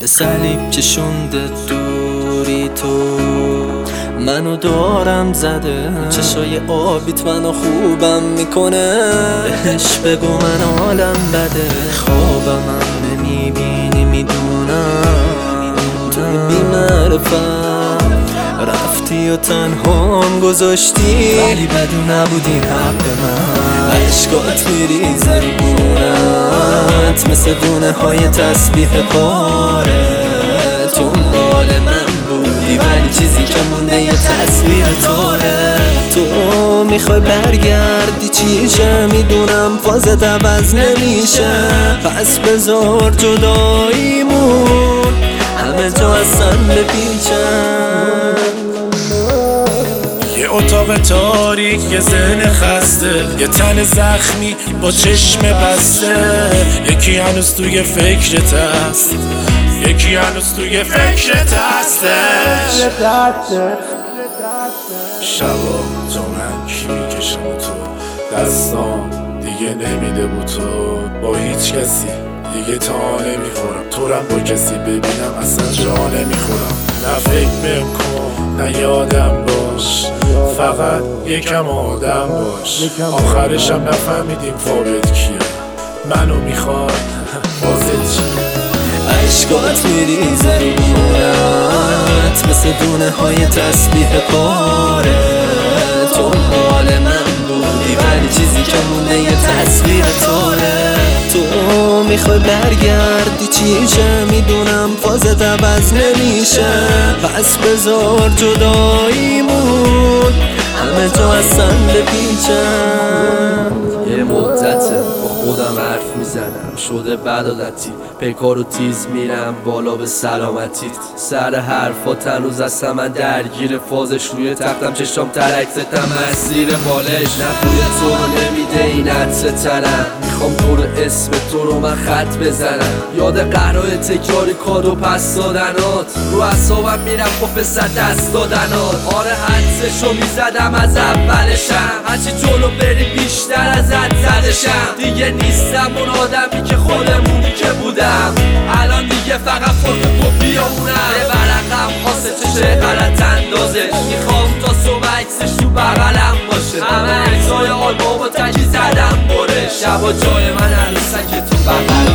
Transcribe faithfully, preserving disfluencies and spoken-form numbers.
به صلیب کشونده دوری تو، منو دارم زده. چشای آبیت منو خوبم میکنه، بهش بگو من حالم بده. خوابم هم نمیبینی میدونم، توی بی‌معرفت رفتی و تنهام گذاشتی، ولی بدون نبودی حق من. عشقات میریزه رو گونت مثل دونه های تسبیح پاره. تو مال من بودی ولی چیزی که مونده یه تصویر تاره. تو میخوای برگردی چیشه، میدونم فازت عوض نمیشه. پس بذار جداییمون همه جا اصلا بپیچن. یه اتاق تاریک، یه ذهن خسته، یه تن زخمی با چشم بسته. یکی هنوز توی فکرت هست، یکی هنوز توی فکرت هستش. شبا تو من کی میکشم و تو دستام دیگه نمیده بود تو. با هیچ کسی دیگه تا نمیخورم، تو رم با کسی ببینم اصلا جا نمیخورم. نه فکر بهم کن نه یادم باش، فقط یکم آدم باش. آخرشم نفهمیدیم فابت کیه، منو میخواد بازت چیه. عشقات میریزه رو گونت مثل دونه های تسبیح پاره. تو مال من بودی ولی چیزی که مونده یه تصویر تاره. تو میخوای برگردی چیشه، میدونم فازت عوض نمیشه. پس بذار جداییمون همه جا اصلا بپیچن. یه مدته با خودم حرف میزنم، شده بدعادتی پیکار و تیز میرم بالا به سلامتیت. سر حرفات هنوز هستم من درگیر فازش، روی تختم چشام ترک زدم مسیر بالش. نبوی تو رو نمیده این عطر تنم، میخوام تو رو اسم تو رو من خط بزنم. یاد قهرهای تکراری کادو پس دادنات، رو اعصابم میرم با پسر دست دادنات. آره حدسشو میزدم از اولشم، هرچی جلو بری بیشتر از ازت زدشم. دیگه نیستم اون آدمی که خودمونی که بودم، الان دیگه فقط خود تو بیامونم. یه برقم واسه چشه غلط اندازه، میخوام تا صبح عکسش تو بغلم باشه. همه عکسای آلبوم و تکی زدم بره، شبا جای من عروسک تو بغل